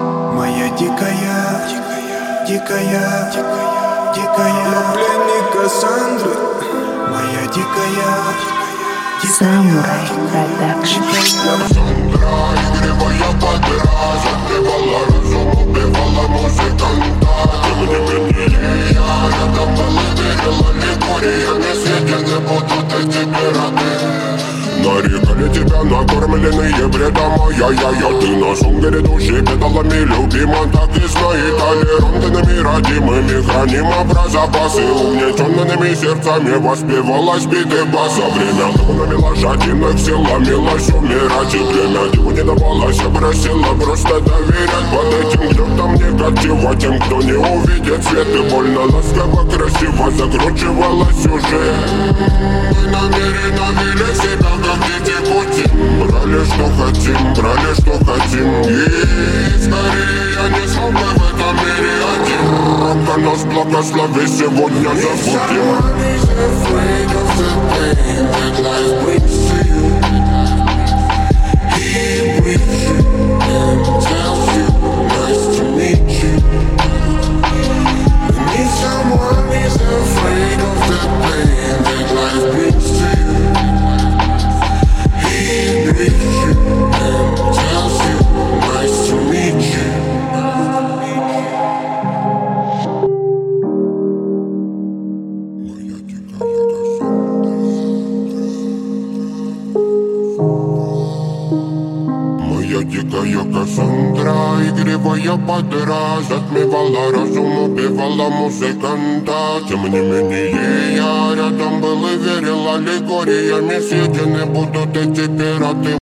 Моя дикая, дикая, дикая пленник Кассандры. Моя дикая, Самурай Продакшн. Кассандра, игривая подраза, отбивала разум, убивала музыканта. Тем не менее я рядом был и верила ликуриями. Съедены будут эти пираты. Нарекали тебя накормленные бредом, ай-яй-яй. Ты на шум грядущий педалами любима. Так и знай, толерантными родимыми хранима про запасы. Угнетенными сердцами воспевалась биты баса. Время лунами лошадиных сил ломилась умирать. И время диву не давалось, я просила просто доверять. Под этим гнетом негатива тем, кто не увидит свет. И больно ласково, красиво закручивала сюжет. Мы намеренно вели себя как дети пути. Брали что хотим и скорее я не смог бы в этом мире один. Рака нас благослови, сегодня забудем. Моя дикая Кассандра, игривая подра, затмевала разум, убивала музыканта. Тем не менее я рядом был и верила ликуриями. Съедены будут эти пираты.